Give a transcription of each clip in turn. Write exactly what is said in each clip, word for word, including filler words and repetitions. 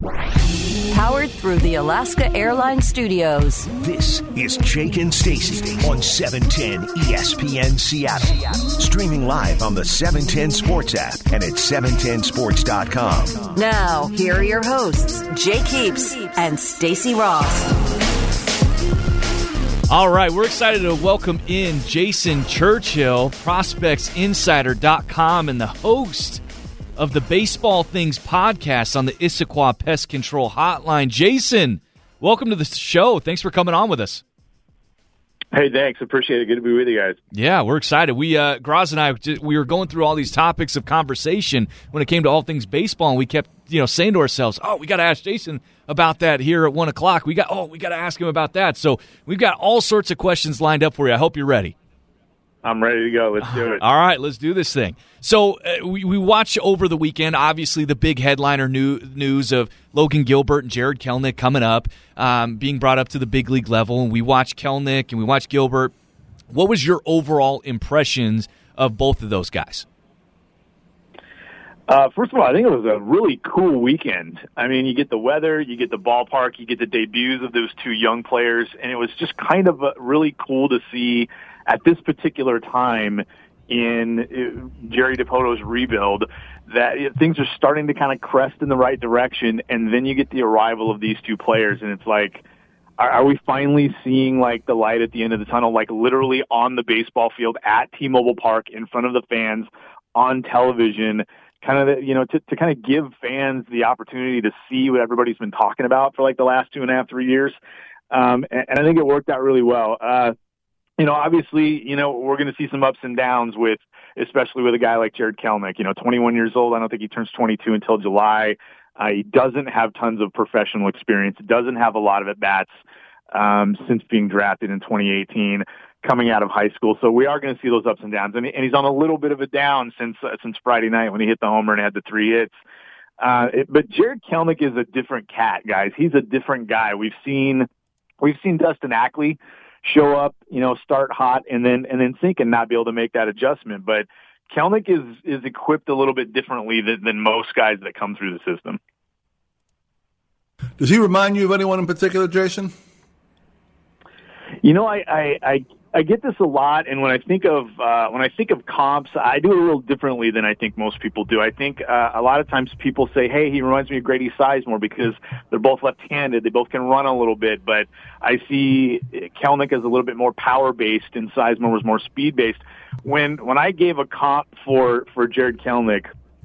Powered through the Alaska Airlines Studios. This is Jake and Stacy on seven ten E S P N Seattle. Streaming live on the seven ten Sports app and at seven ten sports dot com. Now, here are your hosts, Jake Heaps and Stacy Ross. All right, we're excited to welcome in Jason Churchill, prospects insider dot com and the host of the Baseball Things podcast on the Issaquah Pest Control Hotline. Jason, welcome to the show. Thanks for coming on with us. Hey, thanks. Appreciate it. Good to be with you guys. Yeah, we're excited. We, uh, Graz and I, we were going through all these topics of conversation when it came to all things baseball, and we kept, you know, saying to ourselves, "Oh, we got to ask Jason about that here at one o'clock. We got, oh, we got to ask him about that." So we've got all sorts of questions lined up for you. I hope you're ready. I'm ready to go. Let's do it. All right, let's do this thing. So uh, we, we watched over the weekend, obviously, the big headliner new, news of Logan Gilbert and Jarred Kelenic coming up, um, being brought up to the big league level. And we watched Kelenic and we watched Gilbert. What was your overall impressions of both of those guys? Uh, first of all, I think it was a really cool weekend. I mean, you get the weather, you get the ballpark, you get the debuts of those two young players, and it was just kind of uh, really cool to see at this particular time in uh, Jerry DiPoto's rebuild that uh, things are starting to kind of crest in the right direction, and then you get the arrival of these two players, and it's like, are, are we finally seeing like the light at the end of the tunnel, like literally on the baseball field at T-Mobile Park in front of the fans on television, kind of, you know, to, to kind of give fans the opportunity to see what everybody's been talking about for like the last two and a half, three years. Um, and, and I think it worked out really well. Uh, You know, obviously, you know, we're going to see some ups and downs with, especially with a guy like Jarred Kelenic, you know, twenty-one years old. I don't think he turns twenty-two until July. Uh, he doesn't have tons of professional experience. Doesn't have a lot of at-bats um, since being drafted in twenty eighteen, coming out of high school. So we are going to see those ups and downs. And, and he's on a little bit of a down since uh, since Friday night when he hit the homer and had the three hits. Uh, it, but Jarred Kelenic is a different cat, guys. He's a different guy. We've seen we've seen Dustin Ackley show up, you know, start hot and then and then sink and not be able to make that adjustment. But Kelenic is is equipped a little bit differently than, than most guys that come through the system. Does he remind you of anyone in particular, Jason? You know, I I, I, I get this a lot, and when I think of uh, when I think of comps, I do it a little differently than I think most people do. I think uh, a lot of times people say, "Hey, he reminds me of Grady Sizemore," because they're both left-handed. They both can run a little bit, but I see Kelenic as a little bit more power-based, and Sizemore was more speed-based. When when I gave a comp for for Jarred Kelenic,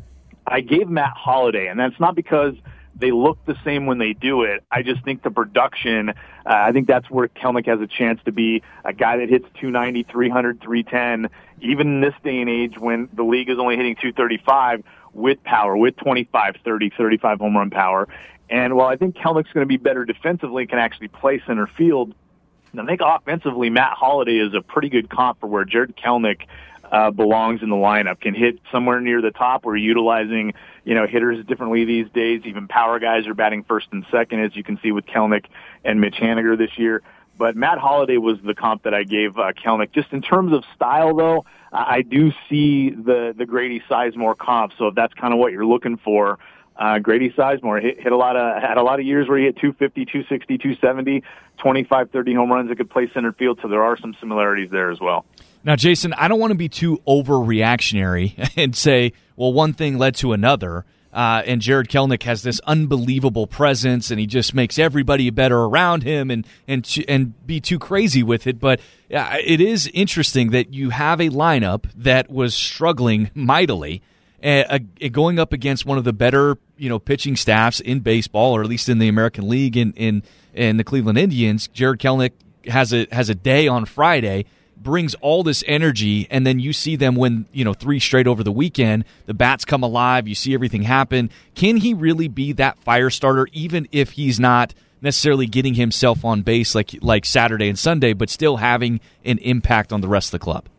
I gave Matt Holliday, and that's not because they look the same when they do it. I just think the production, uh, I think that's where Kelenic has a chance to be a guy that hits two ninety, three hundred, three ten, even in this day and age when the league is only hitting two thirty-five with power, with twenty-five, thirty, thirty-five home run power. And while I think Kelnic's going to be better defensively and can actually play center field, I think offensively Matt Holliday is a pretty good comp for where Jarred Kelenic Uh, belongs in the lineup, can hit somewhere near the top. We're utilizing, you know, hitters differently these days. Even power guys are batting first and second, as you can see with Kelenic and Mitch Haniger this year. But Matt Holliday was the comp that I gave uh, Kelenic. Just in terms of style, though, I, I do see the, the Grady Sizemore comp. So if that's kind of what you're looking for, uh, Grady Sizemore hit, hit a lot of, had a lot of years where he hit two fifty, two sixty, two seventy, twenty-five, thirty home runs that could play center field. So there are some similarities there as well. Now, Jason, I don't want to be too overreactionary and say, well, one thing led to another, uh, and Jarred Kelenic has this unbelievable presence, and he just makes everybody better around him, and and and be too crazy with it. But uh, it is interesting that you have a lineup that was struggling mightily, uh, uh, going up against one of the better, you know, pitching staffs in baseball, or at least in the American League, in in, in the Cleveland Indians. Jarred Kelenic has a has a day on Friday, brings all this energy, and then you see them win, you know, three straight over the weekend. The bats come alive. You see everything happen. Can he really be that fire starter, even if he's not necessarily getting himself on base like like Saturday and Sunday, but still having an impact on the rest of the club?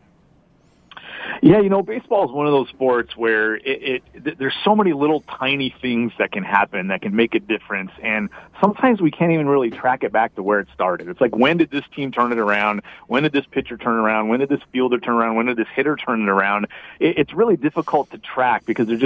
Yeah, you know, baseball is one of those sports where it, it there's so many little tiny things that can happen that can make a difference, and sometimes we can't even really track it back to where it started. It's like, when did this team turn it around? When did this pitcher turn around? When did this fielder turn around? When did this hitter turn it around? It, it's really difficult to track because there's just,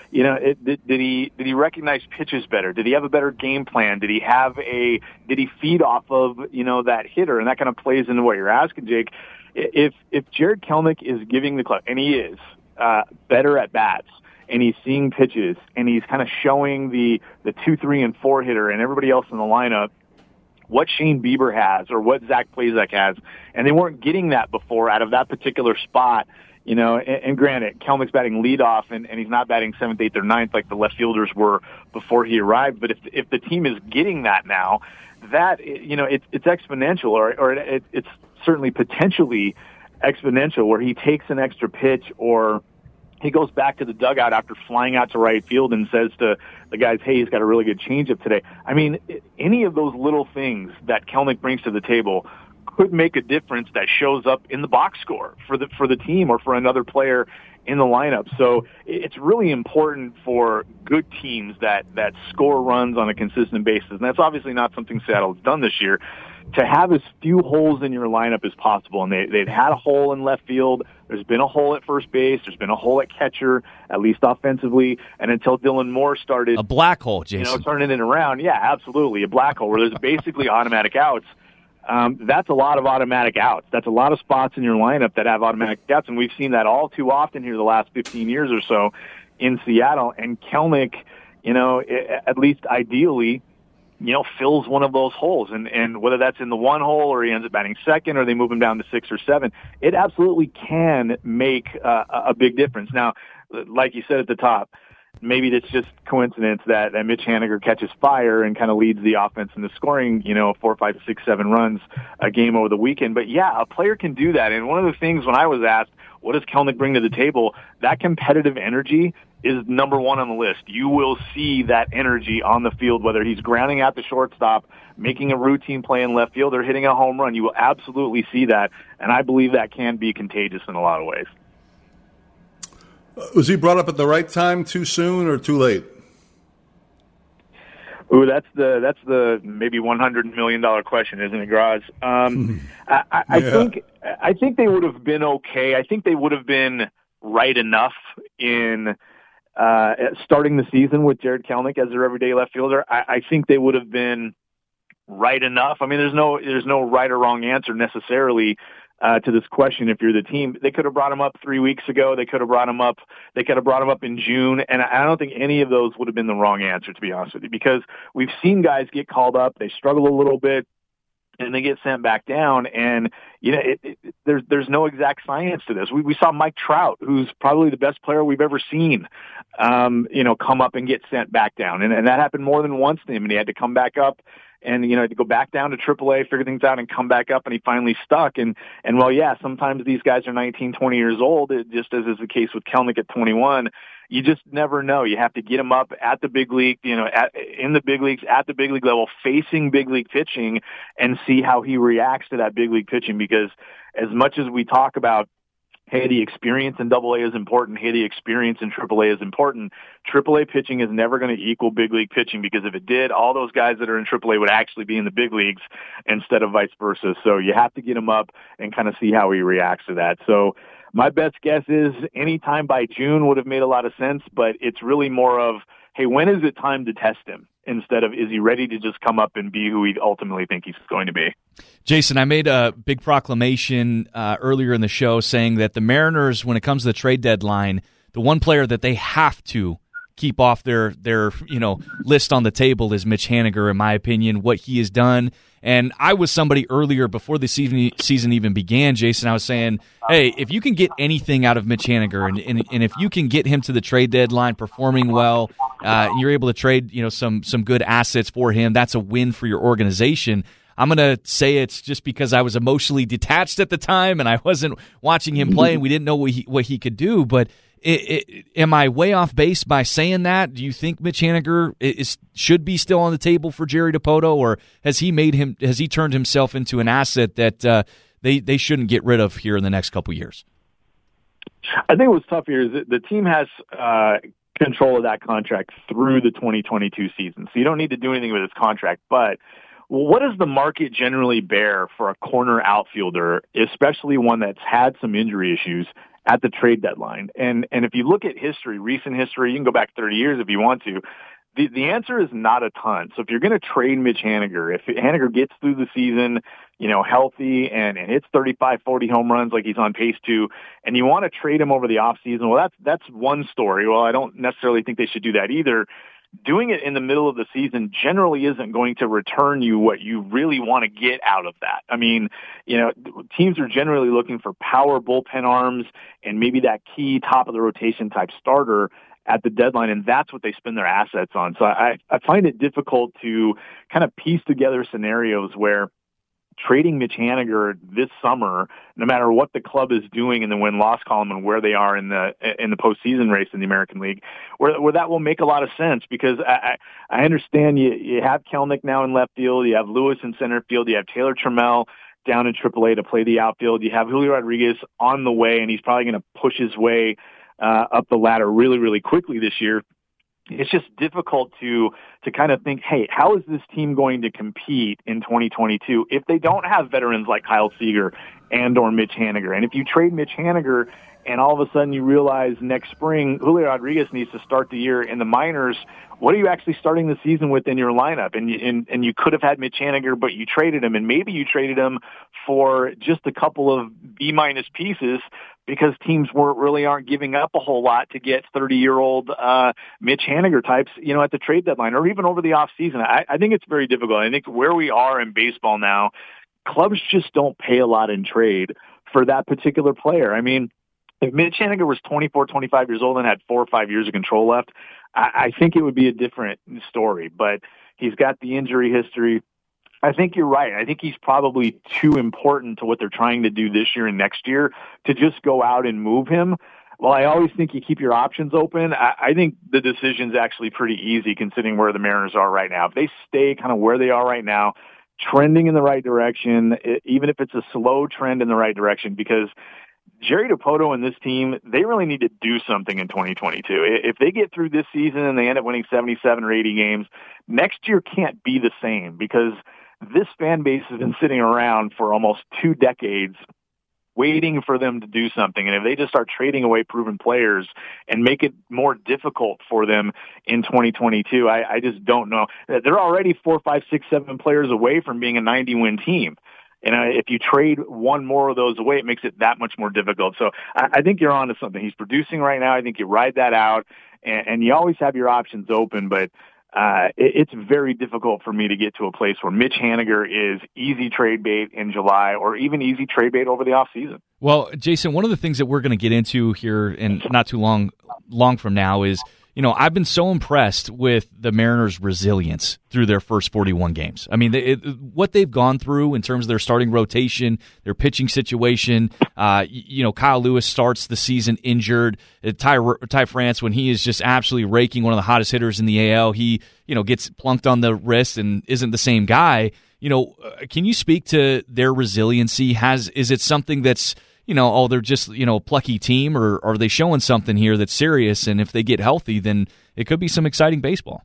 You know, it, did, did he did he recognize pitches better? Did he have a better game plan? Did he have a did he feed off of, you know, that hitter? And that kind of plays into what you're asking, Jake. If if Jarred Kelenic is giving the club, and he is uh, better at bats, and he's seeing pitches, and he's kind of showing the the two, three, and four hitter and everybody else in the lineup what Shane Bieber has or what Zach Plazek has, and they weren't getting that before out of that particular spot. You know, and, and granted, Kelenic's batting leadoff, and, and he's not batting seventh, eighth, or ninth like the left fielders were before he arrived. But if if the team is getting that now, that, you know, it's it's exponential, or or it, it's certainly potentially exponential, where he takes an extra pitch, or he goes back to the dugout after flying out to right field and says to the guys, hey, he's got a really good changeup today. I mean, any of those little things that Kelenic brings to the table could make a difference that shows up in the box score for the for the team or for another player in the lineup. So it's really important for good teams that, that score runs on a consistent basis. And that's obviously not something Seattle's done this year, to have as few holes in your lineup as possible. And they, they've had a hole in left field. There's been a hole at first base. There's been a hole at catcher, at least offensively. And until Dylan Moore started... A black hole, Jason. You know, turning it around. Yeah, absolutely. A black hole where there's basically automatic outs. Um, that's a lot of automatic outs. That's a lot of spots in your lineup that have automatic outs. And we've seen that all too often here the last fifteen years or so in Seattle. And Kelenic, you know, at least ideally, you know, fills one of those holes. And, and whether that's in the one hole or he ends up batting second or they move him down to six or seven, it absolutely can make uh, a big difference. Now, like you said at the top, maybe it's just coincidence that, that Mitch Haniger catches fire and kind of leads the offense in the scoring, you know, four, five, six, seven runs a game over the weekend. But yeah, a player can do that. And one of the things when I was asked, what does Kelenic bring to the table? That competitive energy is number one on the list. You will see that energy on the field, whether he's grounding out the shortstop, making a routine play in left field, or hitting a home run. You will absolutely see that. And I believe that can be contagious in a lot of ways. Was he brought up at the right time, too soon, or too late? Ooh, that's the that's the maybe one hundred million dollar question, isn't it, Graz? Um, I, I, I yeah. think I think they would have been okay. I think they would have been right enough in uh, starting the season with Jarred Kelenic as their everyday left fielder. I, I think they would have been right enough. I mean, there's no there's no right or wrong answer necessarily Uh, to this question. If you're the team, they could have brought him up three weeks ago. They could have brought him up. They could have brought him up in June. And I don't think any of those would have been the wrong answer, to be honest with you, because we've seen guys get called up. They struggle a little bit and they get sent back down. And, you know, it, it, there's, there's no exact science to this. We, we saw Mike Trout, who's probably the best player we've ever seen, um, you know, come up and get sent back down. And, and that happened more than once to him. And he had to come back up and, you know, to go back down to triple A, figure things out, and come back up, and he finally stuck. And, and well, yeah, sometimes these guys are nineteen, twenty years old, just as is the case with Kelenic at twenty-one. You just never know. You have to get him up at the big league, you know, at, in the big leagues, at the big league level, facing big league pitching, and see how he reacts to that big league pitching. Because as much as we talk about, hey, the experience in double A is important, hey, the experience in triple A is important, triple A pitching is never going to equal big league pitching, because if it did, all those guys that are in triple A would actually be in the big leagues instead of vice versa. So you have to get him up and kind of see how he reacts to that. So my best guess is any time by June would have made a lot of sense, but it's really more of, hey, when is it time to test him, instead of, is he ready to just come up and be who we ultimately think he's going to be? Jason, I made a big proclamation uh, earlier in the show saying that the Mariners, when it comes to the trade deadline, the one player that they have to keep off their their you know list on the table is Mitch Haniger, in my opinion, what he has done. And I was somebody earlier, before the season, season even began, Jason, I was saying, hey, if you can get anything out of Mitch Haniger, and, and, and if you can get him to the trade deadline performing well, uh, and you're able to trade you know some some good assets for him, that's a win for your organization. I'm going to say it's just because I was emotionally detached at the time and I wasn't watching him play and we didn't know what he, what he could do. But it, it, am I way off base by saying that? Do you think Mitch Haniger is, should be still on the table for Jerry Dipoto, or has he made him? Has he turned himself into an asset that uh, they they shouldn't get rid of here in the next couple of years? I think what's tough here is that the team has uh, control of that contract through the twenty twenty-two season, so you don't need to do anything with his contract, but what does the market generally bear for a corner outfielder, especially one that's had some injury issues at the trade deadline? And and if you look at history, recent history, you can go back thirty years if you want to. The, the answer is not a ton. So if you're going to trade Mitch Haniger, if Haniger gets through the season, you know, healthy and, and hits thirty-five, forty home runs like he's on pace to, and you want to trade him over the offseason, well, that's, that's one story. Well, I don't necessarily think they should do that either. Doing it in the middle of the season generally isn't going to return you what you really want to get out of that. I mean, you know, teams are generally looking for power bullpen arms and maybe that key top of the rotation type starter at the deadline, and that's what they spend their assets on. So I, I find it difficult to kind of piece together scenarios where trading Mitch Haniger this summer, no matter what the club is doing in the win-loss column and where they are in the in the postseason race in the American League, where, where that will make a lot of sense, because I, I understand you, you have Kelenic now in left field, you have Lewis in center field, you have Taylor Trammell down in triple A to play the outfield, you have Julio Rodriguez on the way, and he's probably going to push his way Uh, up the ladder really, really quickly this year. It's just difficult to to kind of think, hey, how is this team going to compete in twenty twenty-two if they don't have veterans like Kyle Seager and or Mitch Haniger? And if you trade Mitch Haniger and all of a sudden you realize next spring Julio Rodriguez needs to start the year in the minors, what are you actually starting the season with in your lineup? And you, and, and you could have had Mitch Haniger, but you traded him, and maybe you traded him for just a couple of B-minus pieces because teams weren't really aren't giving up a whole lot to get thirty-year-old uh, Mitch Haniger types, you know, at the trade deadline or even over the offseason. I, I think it's very difficult. I think where we are in baseball now, clubs just don't pay a lot in trade for that particular player. I mean, if Mitch Haniger was twenty-four, twenty-five years old and had four or five years of control left, I, I think it would be a different story. But he's got the injury history. I think you're right. I think he's probably too important to what they're trying to do this year and next year to just go out and move him. Well, I always think you keep your options open. I, I think the decision's actually pretty easy considering where the Mariners are right now. If they stay kind of where they are right now, trending in the right direction, even if it's a slow trend in the right direction, because Jerry Dipoto and this team, they really need to do something in twenty twenty-two. If they get through this season and they end up winning seventy-seven or eighty games, next year can't be the same, because this fan base has been sitting around for almost two decades waiting for them to do something. And if they just start trading away proven players and make it more difficult for them in twenty twenty-two, I, I just don't know. They're already four, five, six, seven players away from being a ninety-win team. And uh, if you trade one more of those away, it makes it that much more difficult. So I, I think you're on to something. He's producing right now. I think you ride that out, and, and you always have your options open, but uh, it, it's very difficult for me to get to a place where Mitch Haniger is easy trade bait in July or even easy trade bait over the offseason. Well, Jason, one of the things that we're going to get into here in not too long long from now is, you know, I've been so impressed with the Mariners' resilience through their first forty-one games. I mean, it, what they've gone through in terms of their starting rotation, their pitching situation. Uh, you know, Kyle Lewis starts the season injured. Ty, Ty France, when he is just absolutely raking, one of the hottest hitters in the A L, he, you know, gets plunked on the wrist and isn't the same guy. You know, can you speak to their resiliency? Has is it something that's, you know, oh, they're just, you know, a plucky team, or, or are they showing something here that's serious? And if they get healthy, then it could be some exciting baseball.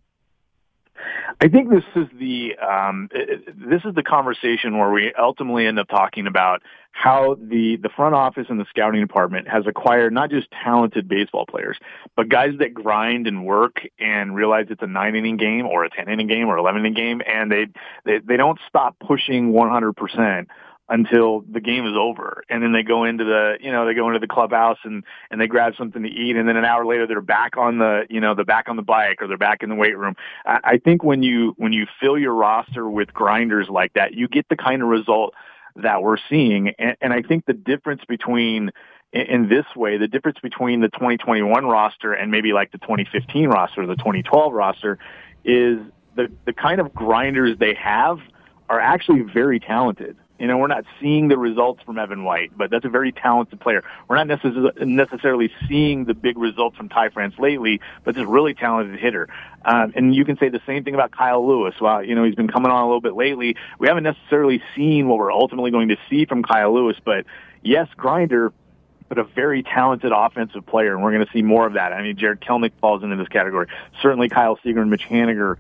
I think this is the um, this is the conversation where we ultimately end up talking about how the, the front office and the scouting department has acquired not just talented baseball players, but guys that grind and work and realize it's a nine-inning game or a ten-inning game or eleven-inning game, and they, they, they don't stop pushing one hundred percent until the game is over. And then they go into the, you know, they go into the clubhouse and, and they grab something to eat. And then an hour later, they're back on the, you know, they're back on the bike or they're back in the weight room. I, I think when you, when you fill your roster with grinders like that, you get the kind of result that we're seeing. And, and I think the difference between, in, in this way, the difference between the twenty twenty-one roster and maybe like the twenty fifteen roster, or the twenty twelve roster, is the, the kind of grinders they have are actually very talented. You know, we're not seeing the results from Evan White, but that's a very talented player. We're not necess- necessarily seeing the big results from Ty France lately, but this really talented hitter. Um, and you can say the same thing about Kyle Lewis. Well, you know, he's been coming on a little bit lately. We haven't necessarily seen what we're ultimately going to see from Kyle Lewis, but yes, grinder, but a very talented offensive player, and we're going to see more of that. I mean, Jared Kelenic falls into this category. Certainly Kyle Seager and Mitch Haniger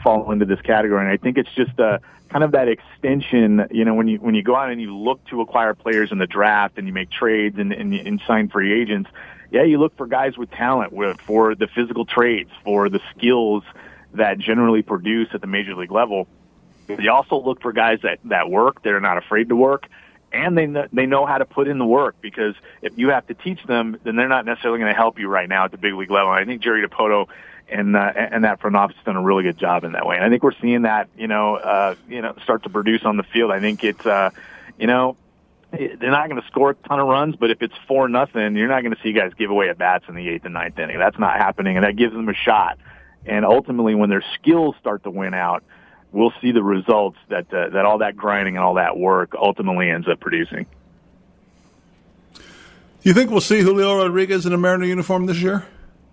fall into this category. And I think it's just a kind of that extension. You know, when you when you go out and you look to acquire players in the draft and you make trades and, and, and sign free agents, yeah, you look for guys with talent, with for the physical traits, for the skills that generally produce at the major league level. You also look for guys that, that work, they're not afraid to work, and they know, they know how to put in the work, because if you have to teach them, then they're not necessarily going to help you right now at the big league level. And I think Jerry Dipoto and uh, and that front office has done a really good job in that way. And I think we're seeing that, you know, uh, you know, start to produce on the field. I think it's, uh, you know, they're not going to score a ton of runs, but if it's four nothing, you're not going to see guys give away at bats in the eighth and ninth inning. That's not happening, and that gives them a shot. And ultimately, when their skills start to win out, we'll see the results that uh, that all that grinding and all that work ultimately ends up producing. Do you think we'll see Julio Rodriguez in a Mariner uniform this year?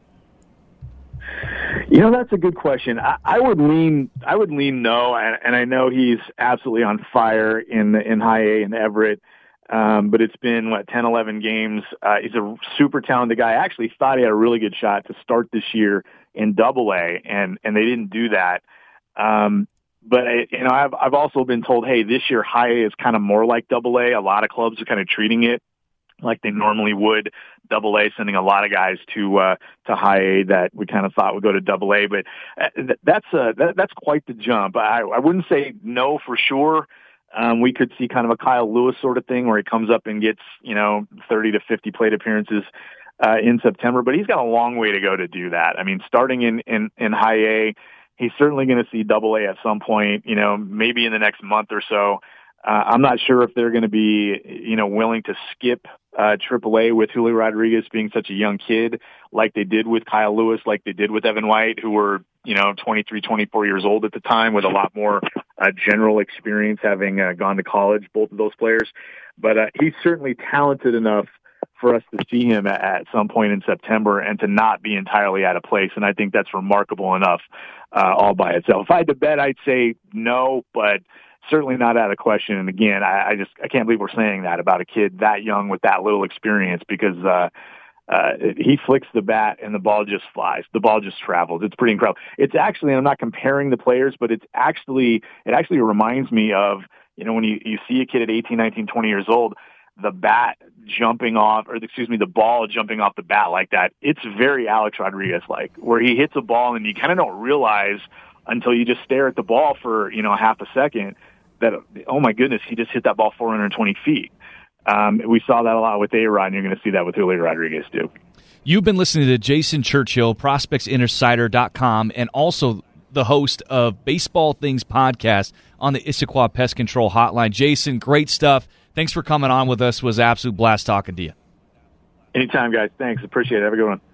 You know, that's a good question. I, I would lean, I would lean no, and, and I know he's absolutely on fire in in High A in Everett. Um, but it's been, what, ten, eleven games. Uh, he's a super talented guy. I actually thought he had a really good shot to start this year in Double A, and, and they didn't do that. Um, but, I, you know, I've, I've also been told, hey, this year High A is kind of more like Double A. A lot of clubs are kind of treating it like they normally would Double A, sending a lot of guys to uh, to High A that we kind of thought would go to Double A. But uh, th- that's uh, that, that's quite the jump. I, I wouldn't say no for sure. Um, we could see kind of a Kyle Lewis sort of thing where he comes up and gets, you know, thirty to fifty plate appearances uh, in September, but he's got a long way to go to do that. I mean, starting in, in, in High A, he's certainly going to see Double A at some point, you know, maybe in the next month or so. Uh, I'm not sure if they're going to be, you know, willing to skip uh, Triple A with Julio Rodriguez being such a young kid, like they did with Kyle Lewis, like they did with Evan White, who were, you know, twenty-three, twenty-four years old at the time, with a lot more uh, general experience, having uh, gone to college, both of those players. But uh, he's certainly talented enough for us to see him at, at some point in September and to not be entirely out of place. And I think that's remarkable enough uh, all by itself. If I had to bet, I'd say no, but certainly not out of question. And again, I, I just, I can't believe we're saying that about a kid that young with that little experience, because, uh, uh, he flicks the bat and the ball just flies. The ball just travels. It's pretty incredible. It's actually, and I'm not comparing the players, but it's actually, it actually reminds me of, you know, when you, you see a kid at eighteen, nineteen, twenty years old, the bat jumping off, or excuse me, the ball jumping off the bat like that. It's very Alex Rodriguez-like, where he hits a ball and you kind of don't realize until you just stare at the ball for, you know, half a second that, oh my goodness, he just hit that ball four hundred twenty feet. Um, we saw that a lot with A-Rod, and you're going to see that with Julio Rodriguez too. You've been listening to Jason Churchill, prospects insider dot com, and also the host of Baseball Things podcast on the Issaquah Pest Control Hotline. Jason, great stuff. Thanks for coming on with us. It was an absolute blast talking to you. Anytime, guys. Thanks. Appreciate it. Have a good one.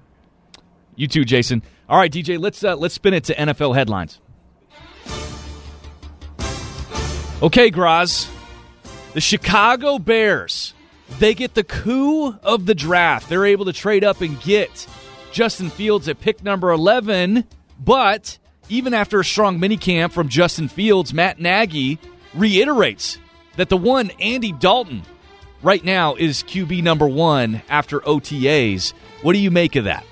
You too, Jason. All right, D J, let's uh, let's spin it to N F L headlines. Okay, Graz, the Chicago Bears, they get the coup of the draft. They're able to trade up and get Justin Fields at pick number eleven, but even after a strong minicamp from Justin Fields, Matt Nagy reiterates that the one, Andy Dalton, right now is Q B number one after O T As. What do you make of that?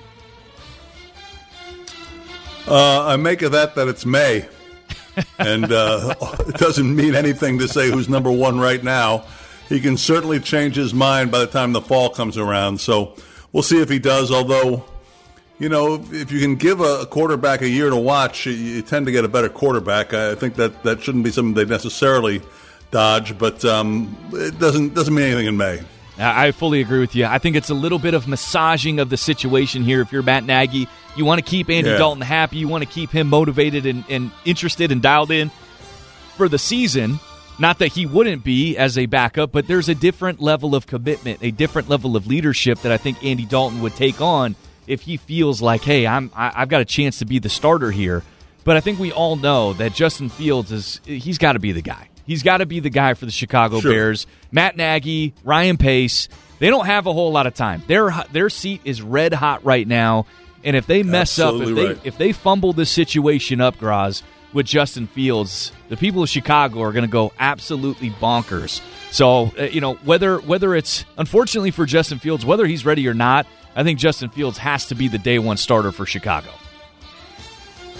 Uh, I make of that that it's May. and uh, it doesn't mean anything to say who's number one right now. He can certainly change his mind by the time the fall comes around. So we'll see if he does, although, you know, if you can give a quarterback a year to watch, you tend to get a better quarterback. I think that, that shouldn't be something they necessarily dodge, but um, it doesn't doesn't mean anything in May. I fully agree with you. I think it's a little bit of massaging of the situation here. If you're Matt Nagy, you want to keep Andy yeah. Dalton happy. You want to keep him motivated and, and interested and dialed in for the season. Not that he wouldn't be as a backup, but there's a different level of commitment, a different level of leadership that I think Andy Dalton would take on if he feels like, hey, I'm, I, I've got a chance to be the starter here. But I think we all know that Justin Fields, is he's got to be the guy. He's got to be the guy for the Chicago sure. Bears. Matt Nagy, Ryan Pace, they don't have a whole lot of time. Their their seat is red hot right now, and if they mess Absolutely up, if right. they if they fumble this situation up, Graz, with Justin Fields, the people of Chicago are going to go absolutely bonkers. So, uh, you know, whether whether it's, unfortunately for Justin Fields, whether he's ready or not, I think Justin Fields has to be the day one starter for Chicago.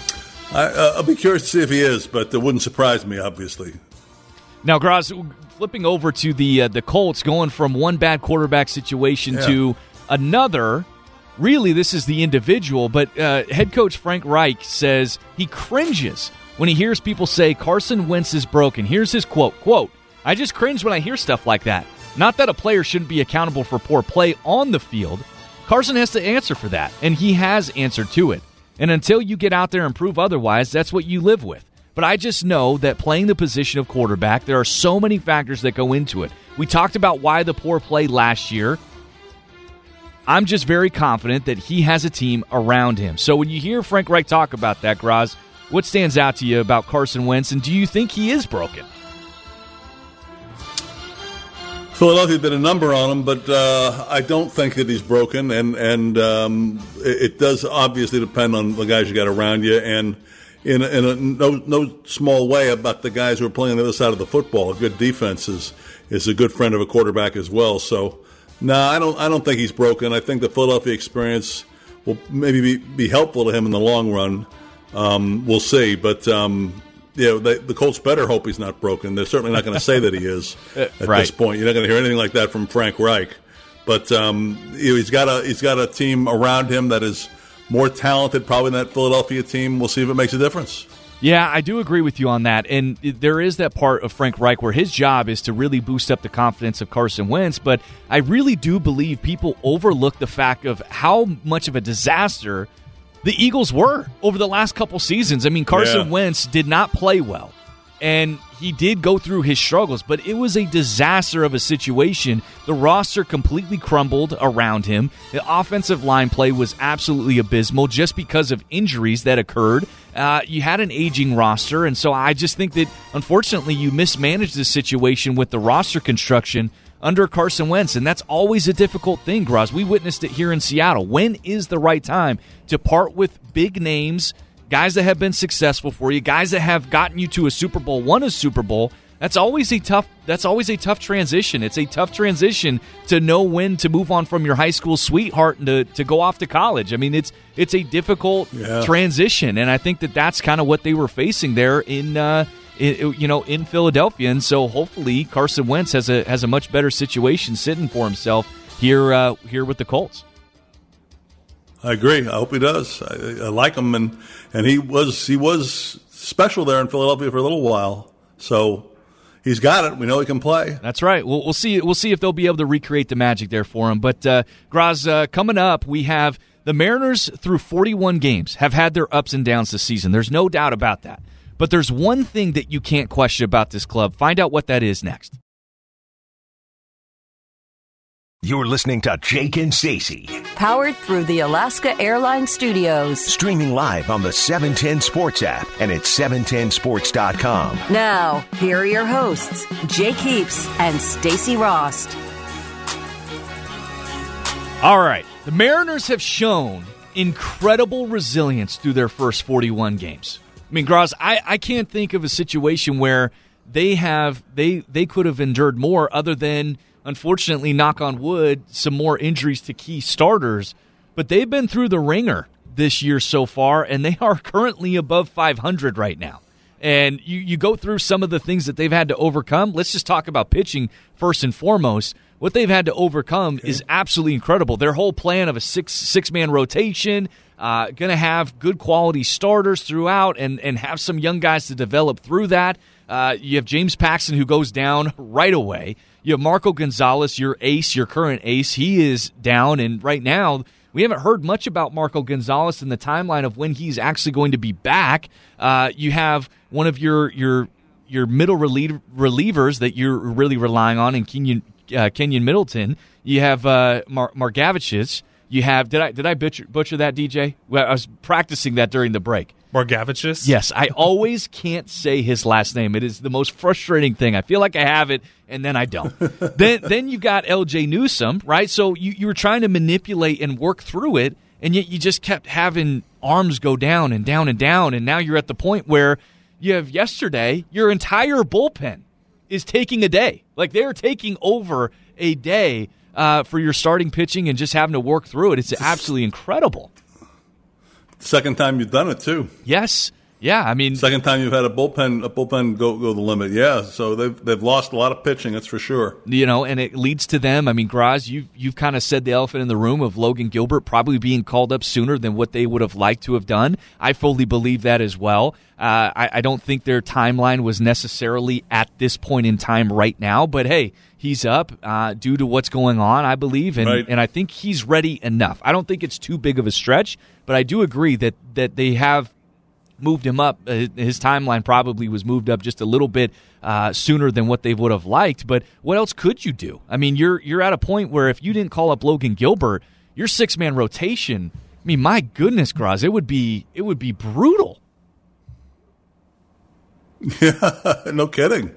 I, uh, I'll be curious to see if he is, but it wouldn't surprise me, obviously. Now, Graz, flipping over to the uh, the Colts, going from one bad quarterback situation yeah. to another. Really, this is the individual, but uh, head coach Frank Reich says he cringes when he hears people say Carson Wentz is broken. Here's his quote, quote, "I just cringe when I hear stuff like that. Not that a player shouldn't be accountable for poor play on the field. Carson has to answer for that, and he has answered to it. And until you get out there and prove otherwise, that's what you live with. But I just know that playing the position of quarterback, there are so many factors that go into it. We talked about why the poor play last year. I'm just very confident that he has a team around him." So when you hear Frank Reich talk about that, Graz, what stands out to you about Carson Wentz, and do you think he is broken? Philadelphia did a number on him, but uh, I don't think that he's broken, and and um, it, it does obviously depend on the guys you got around you, and in a, in a no no small way about the guys who are playing on the other side of the football. A good defense is is a good friend of a quarterback as well. So, no, I don't I don't think he's broken. I think the Philadelphia experience will maybe be, be helpful to him in the long run. Um, we'll see, but. Um, Yeah, you know, the Colts better hope he's not broken. They're certainly not going to say that he is at right. this point. You're not going to hear anything like that from Frank Reich. But um, you know, he's got a he's got a team around him that is more talented, probably than that Philadelphia team. We'll see if it makes a difference. Yeah, I do agree with you on that. And there is that part of Frank Reich where his job is to really boost up the confidence of Carson Wentz. But I really do believe people overlook the fact of how much of a disaster the Eagles were over the last couple seasons. I mean, Carson yeah. Wentz did not play well, and he did go through his struggles, but it was a disaster of a situation. The roster completely crumbled around him. The offensive line play was absolutely abysmal just because of injuries that occurred. Uh, you had an aging roster, and so I just think that, unfortunately, you mismanaged this situation with the roster construction under Carson Wentz, and that's always a difficult thing, Graz. We witnessed it here in Seattle. When is the right time to part with big names, guys that have been successful for you, guys that have gotten you to a Super Bowl, won a Super Bowl? That's always a tough. That's always a tough transition. It's a tough transition to know when to move on from your high school sweetheart and to, to go off to college. I mean, it's it's a difficult yeah. transition, and I think that that's kind of what they were facing there in. Uh, you know, in Philadelphia, and so hopefully Carson Wentz has a has a much better situation sitting for himself here uh, here with the Colts. I agree. I hope he does. I, I like him, and and he was he was special there in Philadelphia for a little while. So he's got it. We know he can play. That's right. We'll, we'll see. We'll see if they'll be able to recreate the magic there for him. But uh, Graz, uh, coming up, we have the Mariners through forty-one games have had their ups and downs this season. There's no doubt about that. But there's one thing that you can't question about this club. Find out what that is next. You're listening to Jake and Stacey. Powered through the Alaska Airlines Studios. Streaming live on the seven ten Sports app and at seven ten sports dot com. Now, here are your hosts, Jake Heaps and Stacey Rost. All right. The Mariners have shown incredible resilience through their first forty-one games. I mean, Graz, I, I can't think of a situation where they have they they could have endured more other than, unfortunately, knock on wood, some more injuries to key starters. But they've been through the ringer this year so far, and they are currently above five hundred right now. And you, you go through some of the things that they've had to overcome. Let's just talk about pitching first and foremost. What they've had to overcome okay. is absolutely incredible. Their whole plan of a six, six-man rotation, uh, going to have good quality starters throughout and, and have some young guys to develop through that. Uh, you have James Paxton, who goes down right away. You have Marco Gonzalez, your ace, your current ace. He is down, and right now we haven't heard much about Marco Gonzalez in the timeline of when he's actually going to be back. Uh, you have one of your your your middle relie- relievers that you're really relying on in Kenyon, uh, Kenyon Middleton. You have uh, Mar- Margavicius. You have did I did I butcher, butcher that, D J? Well, I was practicing that during the break. Margavicius? Yes, I always can't say his last name. It is the most frustrating thing. I feel like I have it, and then I don't. then then you got L J Newsome, right? So you, you were trying to manipulate and work through it, and yet you just kept having arms go down and down and down, and now you're at the point where you have yesterday, your entire bullpen is taking a day. Like, they're taking over a day uh, for your starting pitching and just having to work through it. It's absolutely incredible. Second time you've done it, too. Yes. Yeah, I mean, second time you've had a bullpen a bullpen go go the limit. Yeah, so they've they've lost a lot of pitching. That's for sure. You know, and it leads to them. I mean, Graz, you you've kind of said the elephant in the room of Logan Gilbert probably being called up sooner than what they would have liked to have done. I fully believe that as well. Uh, I, I don't think their timeline was necessarily at this point in time right now. But hey, he's up uh, due to what's going on, I believe, and right. and I think he's ready enough. I don't think it's too big of a stretch, but I do agree that that they have moved him up. His timeline probably was moved up just a little bit uh, sooner than what they would have liked. But what else could you do? I mean, you're you're at a point where if you didn't call up Logan Gilbert, your six man rotation. I mean, my goodness, Graz, it would be it would be brutal. Yeah, no kidding.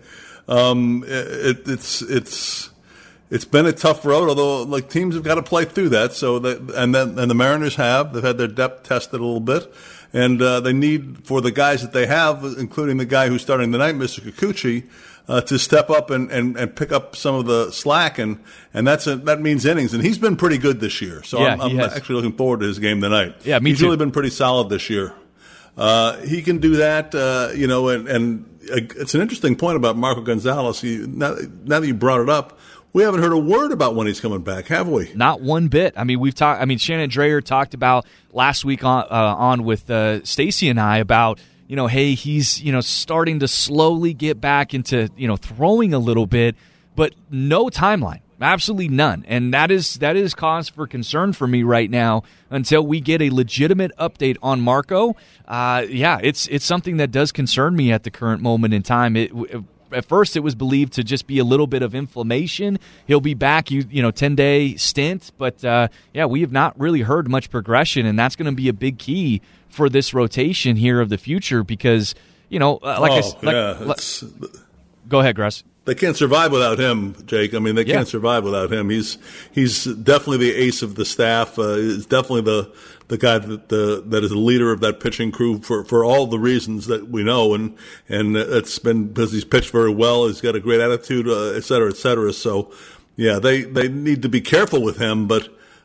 Um, it, it's it's it's been a tough road. Although, like, teams have got to play through that. So that and then and the Mariners have they've had their depth tested a little bit. And uh, they need, for the guys that they have, including the guy who's starting tonight, Mister Kikuchi, uh, to step up and, and, and pick up some of the slack, and, and that's a, that means innings. And he's been pretty good this year. So yeah, I'm, I'm has. actually looking forward to his game tonight. Yeah, me he's too. really been pretty solid this year. Uh, he can do that, uh, you know, and, and it's an interesting point about Marco Gonzalez. He, now, now that you brought it up, we haven't heard a word about when he's coming back, have we? Not one bit. I mean, we've talked. I mean, Shannon Dreyer talked about last week on uh, on with uh, Stacy and I about, you know, hey, he's, you know, starting to slowly get back into, you know, throwing a little bit, but no timeline, absolutely none, and that is that is cause for concern for me right now until we get a legitimate update on Marco. Uh, yeah, it's it's something that does concern me at the current moment in time. It. it At first, it was believed to just be a little bit of inflammation. He'll be back, you you know, ten-day stint. But, uh, yeah, we have not really heard much progression, and that's going to be a big key for this rotation here of the future because, you know, uh, like oh, I said. Like, yeah, like, go ahead, Gruss. They can't survive without him, Jake. I mean, they yeah. can't survive without him. He's he's definitely the ace of the staff. Uh, he's definitely the the guy that the that is the leader of that pitching crew for, for all the reasons that we know, and and it's been because he's pitched very well. He's got a great attitude, uh, et cetera, et cetera. So, yeah, they they need to be careful with him, but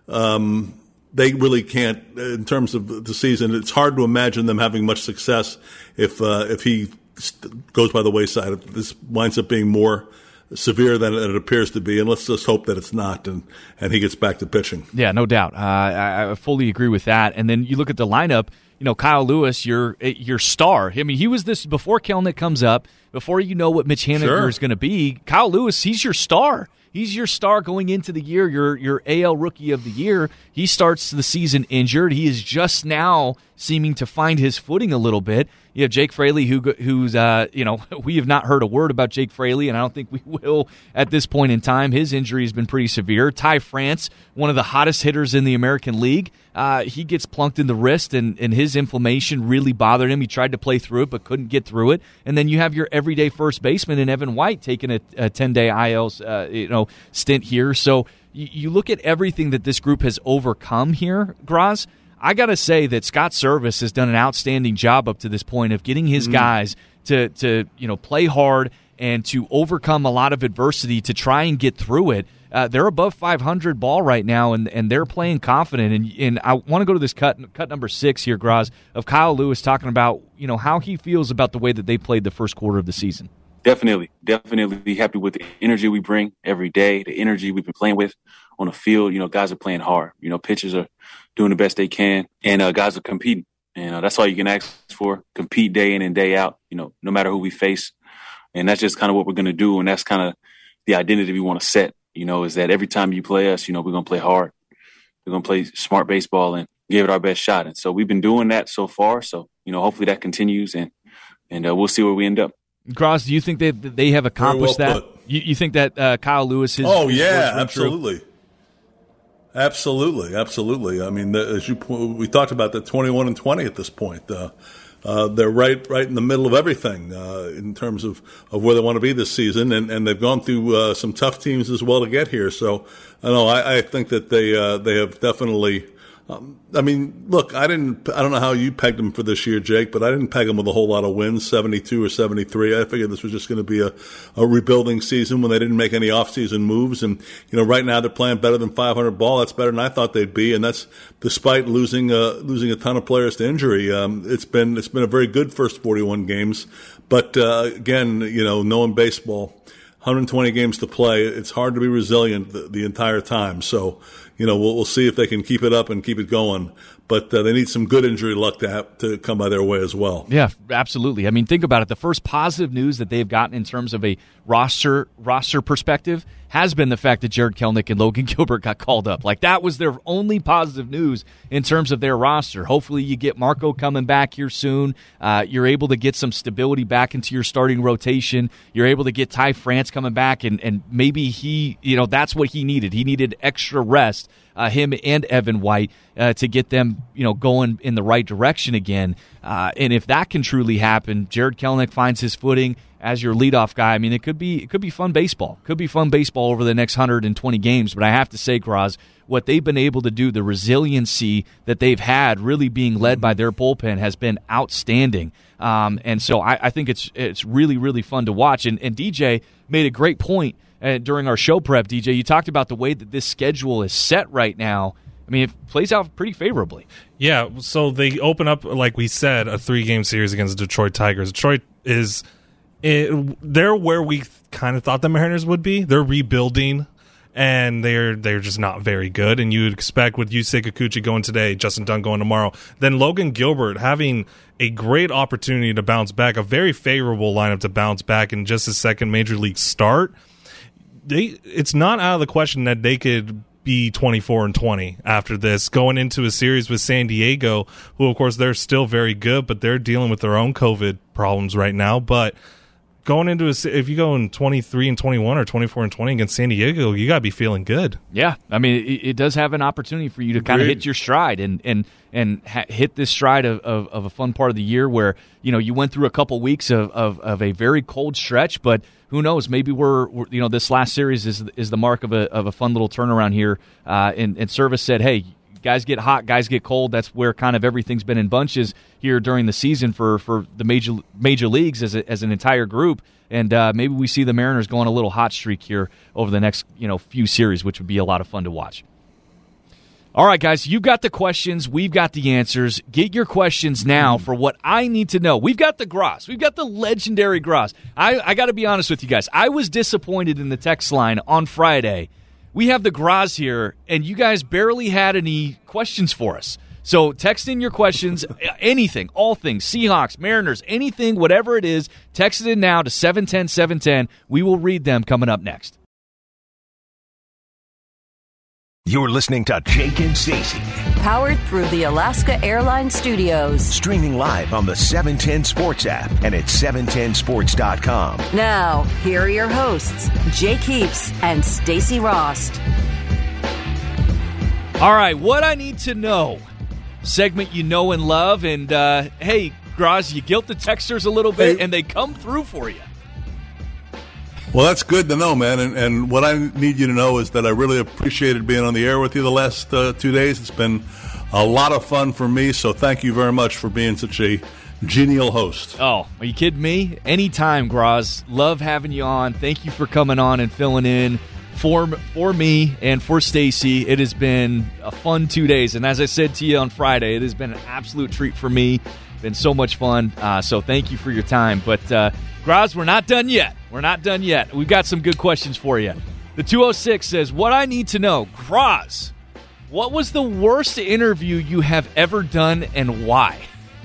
um, they really can't in terms of the season. It's hard to imagine them having much success if uh, if he goes by the wayside. If this winds up being more severe than it appears to be, and let's just hope that it's not, and, and he gets back to pitching. Yeah, no doubt. Uh, I, I fully agree with that. And then you look at the lineup, you know, Kyle Lewis, your your star. I mean, he was this before Kelenic comes up, before you know what Mitch Haniger sure. is going to be. Kyle Lewis, he's your star. He's your star going into the year, your your A L Rookie of the Year. He starts the season injured. He is just now seeming to find his footing a little bit. You have Jake Fraley, who who's uh, you know, we have not heard a word about Jake Fraley, and I don't think we will at this point in time. His injury has been pretty severe. Ty France, one of the hottest hitters in the American League, uh, he gets plunked in the wrist, and, and his inflammation really bothered him. He tried to play through it, but couldn't get through it. And then you have your everyday first baseman in Evan White taking a, a ten-day I L uh, you know, stint here. So you, you look at everything that this group has overcome here, Graz. I got to say that Scott Service has done an outstanding job up to this point of getting his mm. guys to, to you know play hard and to overcome a lot of adversity to try and get through it. Uh, they're above five hundred ball right now, and, and they're playing confident. And, and I want to go to this cut cut number six here, Graz, of Kyle Lewis talking about you know how he feels about the way that they played the first quarter of the season. Definitely, definitely be happy with the energy we bring every day, the energy we've been playing with on the field. You know, guys are playing hard. You know, pitchers are doing the best they can, and uh, guys are competing. And uh, that's all you can ask for, compete day in and day out, you know, no matter who we face. And that's just kind of what we're going to do, and that's kind of the identity we want to set, you know, is that every time you play us, you know, we're going to play hard. We're going to play smart baseball and give it our best shot. And so we've been doing that so far. So, you know, hopefully that continues, and and uh, we'll see where we end up. Graz, do you think that they have accomplished well that? You, you think that uh, Kyle Lewis is? Oh, yeah, absolutely. True? Absolutely, absolutely. I mean, the, as you we talked about the twenty-one and twenty at this point. Uh, uh, they're right, right in the middle of everything uh, in terms of, of where they want to be this season, and, and they've gone through uh, some tough teams as well to get here. So, I know I, I think that they uh, they have definitely Um, I mean, look, I didn't. I don't know how you pegged them for this year, Jake, but I didn't peg them with a whole lot of wins, seventy-two or seventy-three. I figured this was just going to be a, a rebuilding season when they didn't make any offseason moves. And you know, right now they're playing better than five hundred ball. That's better than I thought they'd be, and that's despite losing uh, losing a ton of players to injury. Um, it's been it's been a very good first forty-one games. But uh, again, you know, knowing baseball, one hundred twenty games to play, it's hard to be resilient the, the entire time. So, you know, we'll, we'll see if they can keep it up and keep it going. But uh, they need some good injury luck to have, to come by their way as well. Yeah, absolutely. I mean, think about it. The first positive news that they've gotten in terms of a roster roster perspective has been the fact that Jarred Kelenic and Logan Gilbert got called up. Like, that was their only positive news in terms of their roster. Hopefully you get Marco coming back here soon. Uh, you're able to get some stability back into your starting rotation. You're able to get Ty France coming back, and, and maybe he, you know, that's what he needed. He needed extra rest. Uh, him and Evan White uh, to get them, you know, going in the right direction again. Uh, and if that can truly happen, Jarred Kelenic finds his footing as your leadoff guy. I mean, it could be it could be fun baseball. Could be fun baseball over the next one hundred twenty games. But I have to say, Graz, what they've been able to do, the resiliency that they've had, really being led by their bullpen, has been outstanding. Um, and so I, I think it's it's really really fun to watch. And, and D J made a great point. Uh, during our show prep, D J, you talked about the way that this schedule is set right now. I mean, it plays out pretty favorably. Yeah, so they open up, like we said, a three-game series against the Detroit Tigers. Detroit is it, they're where we kind of thought the Mariners would be. They're rebuilding, and they're they're just not very good. And you would expect with Yusei Kikuchi going today, Justin Dunn going tomorrow, then Logan Gilbert having a great opportunity to bounce back, a very favorable lineup to bounce back in just his second major league start. They, it's not out of the question that they could be twenty-four and twenty after this, going into a series with San Diego, who, of course, they're still very good, but they're dealing with their own COVID problems right now. But going into a, if you go in twenty-three and twenty-one or twenty-four and twenty against San Diego, you got to be feeling good. Yeah, I mean, it, it does have an opportunity for you to kind of hit your stride and and and ha- hit this stride of, of, of a fun part of the year where, you know, you went through a couple weeks of, of, of a very cold stretch, but who knows? Maybe we're, we're, you know, this last series is is the mark of a of a fun little turnaround here. Uh, and, and Service said, hey, guys get hot, guys get cold. That's where kind of everything's been in bunches here during the season for, for the major major leagues as a, as an entire group. And uh, maybe we see the Mariners go on a little hot streak here over the next, you know, few series, which would be a lot of fun to watch. All right, guys, you've got the questions. We've got the answers. Get your questions now for what I need to know. We've got the Graz. We've got the legendary Graz. I, I got to be honest with you guys. I was disappointed in the text line on Friday. We have the Graz here, and you guys barely had any questions for us. So text in your questions, anything, all things, Seahawks, Mariners, anything, whatever it is, text it in now to seven ten, seven ten. We will read them coming up next. You're listening to Jake and Stacey. Powered through the Alaska Airlines Studios. Streaming live on the seven ten Sports app and at seven ten sports dot com. Now, here are your hosts, Jake Heaps and Stacey Rost. All right, what I need to know. Segment you know and love. And, uh, hey, Graz, you guilt the texters a little bit, hey. and they come through for you. Well, that's good to know, man. And, and what I need you to know is that I really appreciated being on the air with you the last uh, two days. It's been a lot of fun for me, so thank you very much for being such a genial host. Oh, are you kidding me? Anytime, Graz. Love having you on. Thank you for coming on and filling in for for me and for Stacey. It has been a fun two days. And as I said to you on Friday, it has been an absolute treat for me. Been so much fun. Uh, so thank you for your time. But, uh, Graz, we're not done yet. We're not done yet. We've got some good questions for you. The two oh six says, what I need to know, Graz, what was the worst interview you have ever done and why?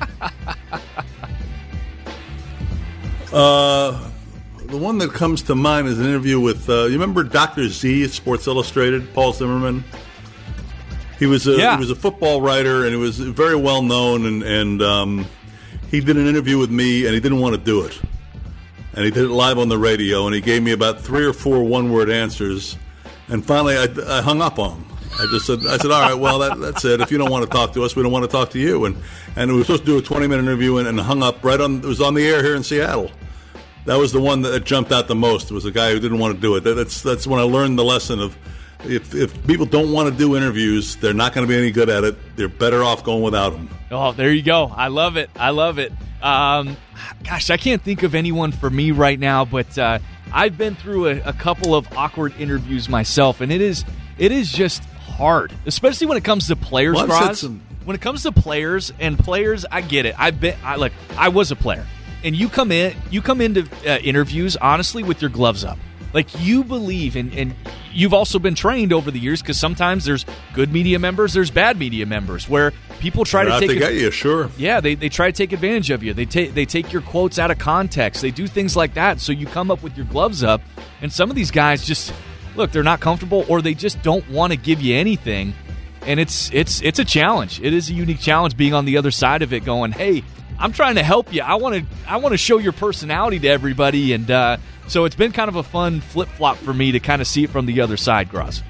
uh, the one that comes to mind is an interview with, uh, you remember Doctor Z at Sports Illustrated, Paul Zimmerman? He was a, yeah. he was a football writer, and he was very well known, and, and um, he did an interview with me, and he didn't want to do it. And he did it live on the radio, and he gave me about three or four one-word answers. And finally, I, I hung up on him. I just said, I said, all right, well, that, that's it. If you don't want to talk to us, we don't want to talk to you. And and we were supposed to do a twenty-minute interview, and, and hung up right on. It was on the air here in Seattle. That was the one that jumped out the most. It was a guy who didn't want to do it. That, that's that's when I learned the lesson of if if people don't want to do interviews, they're not going to be any good at it. They're better off going without them. Oh, there you go. I love it. I love it. Um, gosh, I can't think of anyone for me right now, but uh, I've been through a, a couple of awkward interviews myself, and it is it is just hard, especially when it comes to players. Well, Graz. some- When it comes to players and players, I get it. I've been, I like, I was a player, and you come in, you come into uh, interviews honestly with your gloves up, like you believe, and and you've also been trained over the years because sometimes there's good media members, there's bad media members where people try They're to out take to get you, sure. Yeah, they, they try to take advantage of you. They take they take your quotes out of context. They do things like that. So you come up with your gloves up, and some of these guys just look, they're not comfortable, or they just don't want to give you anything. And it's it's it's a challenge. It is a unique challenge being on the other side of it, going, "Hey, I'm trying to help you. I want to I want to show your personality to everybody." And uh, so it's been kind of a fun flip flop for me to kind of see it from the other side, Graz.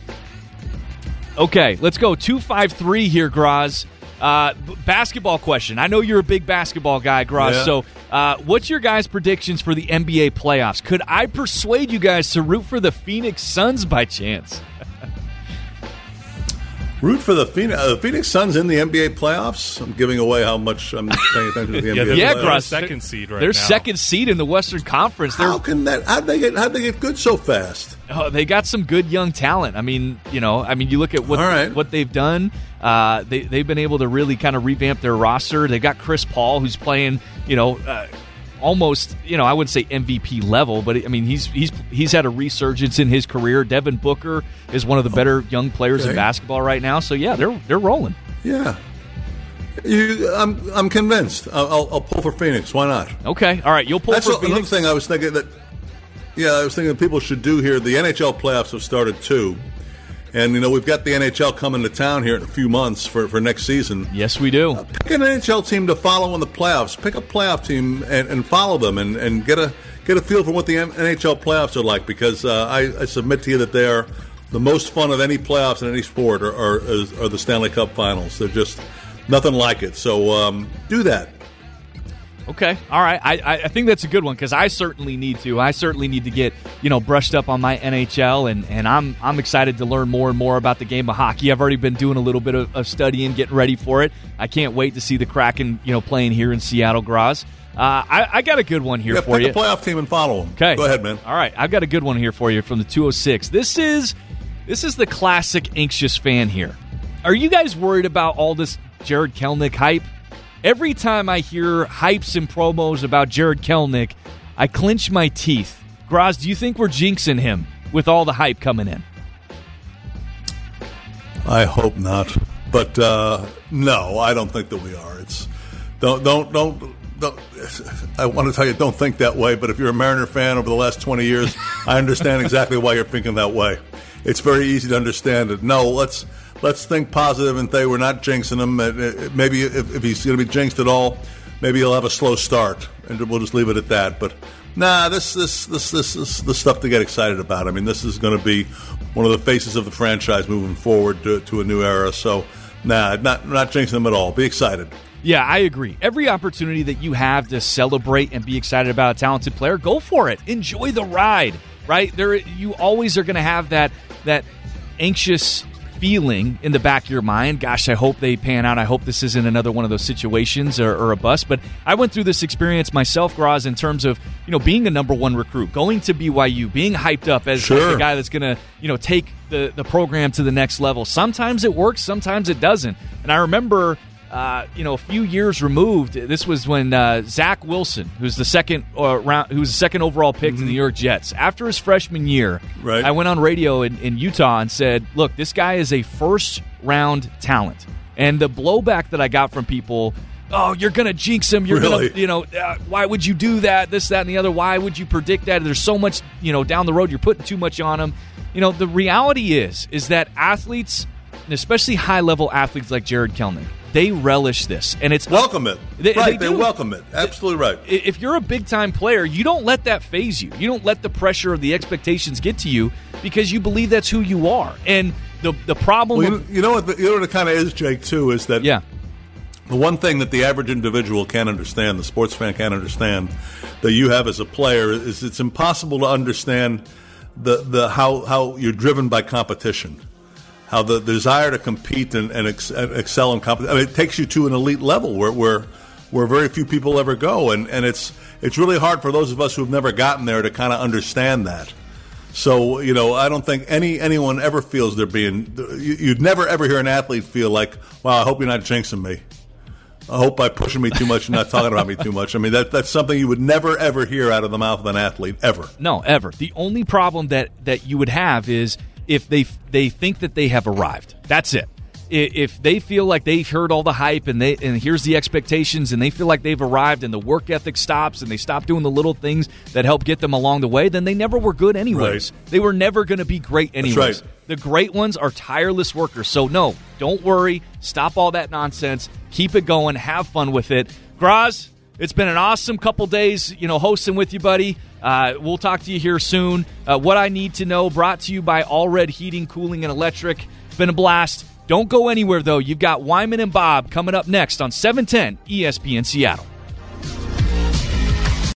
Okay, let's go two five three here, Graz. Uh, b- basketball question. I know you're a big basketball guy, Graz. Yeah. So, uh, what's your guys' predictions for the N B A playoffs? Could I persuade you guys to root for the Phoenix Suns by chance? Root for the Phoenix, uh, Phoenix Suns in the N B A playoffs. I'm giving away how much I'm paying attention to the N B A yeah, playoffs. Yeah, they're Graz. second seed right They're now. second seed in the Western Conference. They're, How can that? How'd they get? How'd they get good so fast? oh, they got some good young talent. I mean, you know, I mean, you look at what All right. what they've done. Uh, they they've been able to really kind of revamp their roster. They got Chris Paul, who's playing, you know. Uh, Almost, you know, I wouldn't say M V P level, but I mean, he's he's he's had a resurgence in his career. Devin Booker is one of the better young players Okay. in basketball right now. So yeah, they're they're rolling. Yeah, you, I'm I'm convinced. I'll, I'll, I'll pull for Phoenix. Why not? Okay, all right, you'll pull That's for a- another Phoenix. thing I was thinking that. Yeah, I was thinking that people should do here. The N H L playoffs have started too, and you know we've got the N H L coming to town here in a few months for, for next season. Yes, we do. Pick an N H L team to follow in the playoffs. Pick a playoff team and, and follow them, and, and get a get a feel for what the N H L playoffs are like. Because uh, I, I submit to you that they are the most fun of any playoffs in any sport are, are, are the Stanley Cup Finals. They're just nothing like it. So um, do that. Okay, all right. I, I I think that's a good one because I certainly need to. I certainly need to get you know brushed up on my N H L, and, and I'm I'm excited to learn more and more about the game of hockey. I've already been doing a little bit of, of studying, getting ready for it. I can't wait to see the Kraken you know playing here in Seattle, Graz. Uh, I, I got a good one here Yeah, for pick you. a playoff team and follow them. Okay, go ahead, man. All right, I've got a good one here for you from the two oh six. This is this is the classic anxious fan here. Are you guys worried about all this Jared Kelenic hype? Every time I hear hypes and promos about Jared Kelenic, I clench my teeth. Graz, do you think we're jinxing him with all the hype coming in? I hope not, but uh, no, I don't think that we are. It's don't don't don't. Don't, I want to tell you, don't think that way. But if you're a Mariner fan over the last twenty years, I understand exactly why you're thinking that way. It's very easy to understand it. No, let's let's think positive and say we're not jinxing him. Maybe if, if he's going to be jinxed at all, maybe he'll have a slow start, and we'll just leave it at that. But nah, this this this this is the stuff to get excited about. I mean, this is going to be one of the faces of the franchise moving forward to, to a new era. So, nah, not not jinxing him at all. Be excited. Yeah, I agree. Every opportunity that you have to celebrate and be excited about a talented player, go for it. Enjoy the ride, right? There, you always are going to have that that anxious feeling in the back of your mind. Gosh, I hope they pan out. I hope this isn't another one of those situations or, or a bust. But I went through this experience myself, Graz, in terms of you know being a number one recruit, going to B Y U, being hyped up as Sure. like the guy that's going to you know take the the program to the next level. Sometimes it works, sometimes it doesn't. And I remember. Uh, you know, a few years removed. This was when uh, Zach Wilson, who's the second uh, round, who was the second overall pick Mm-hmm. to the New York Jets, after his freshman year, Right. I went on radio in, in Utah and said, "Look, this guy is a first round talent." And the blowback that I got from people, "Oh, you're going to jinx him. You're Really? going to, you know, uh, why would you do that? This, that, and the other. Why would you predict that? There's so much, you know, down the road. You're putting too much on him." You know, the reality is, is that athletes, and especially high level athletes like Jared Kelenic, they relish this, and it's Welcome it. They- right, they they, do. welcome it. Absolutely right. If you're a big-time player, you don't let that phase you. You don't let the pressure of the expectations get to you because you believe that's who you are. And the the problem Well, you, of, you know what? The, you know what it kind of is, Jake. Too, is that yeah, the one thing that the average individual can't understand, the sports fan can't understand, that you have as a player is it's impossible to understand the the how how you're driven by competition, how the desire to compete and, and ex, excel in competition. I mean, it takes you to an elite level where where where very few people ever go, and, and it's it's really hard for those of us who've never gotten there to kind of understand that. So, you know, I don't think any anyone ever feels they're being – you'd never ever hear an athlete feel like, wow, I hope you're not jinxing me. I hope by pushing me too much and not talking about me too much. I mean, that that's something you would never, ever hear out of the mouth of an athlete, ever. No, ever. The only problem that, that you would have is if they they think that they have arrived. That's it. If they feel like they've heard all the hype and they and here's the expectations and they feel like they've arrived and the work ethic stops and they stop doing the little things that help get them along the way, then they never were good anyways. Right. They were never going to be great anyways. That's right. The great ones are tireless workers. So, no, don't worry. Stop all that nonsense. Keep it going. Have fun with it. Graz, it's been an awesome couple days, you know, hosting with you, buddy. Uh, we'll talk to you here soon. Uh, what I Need to Know, brought to you by All Red Heating, Cooling, and Electric. It's been a blast. Don't go anywhere, though. You've got Wyman and Bob coming up next on seven ten E S P N Seattle.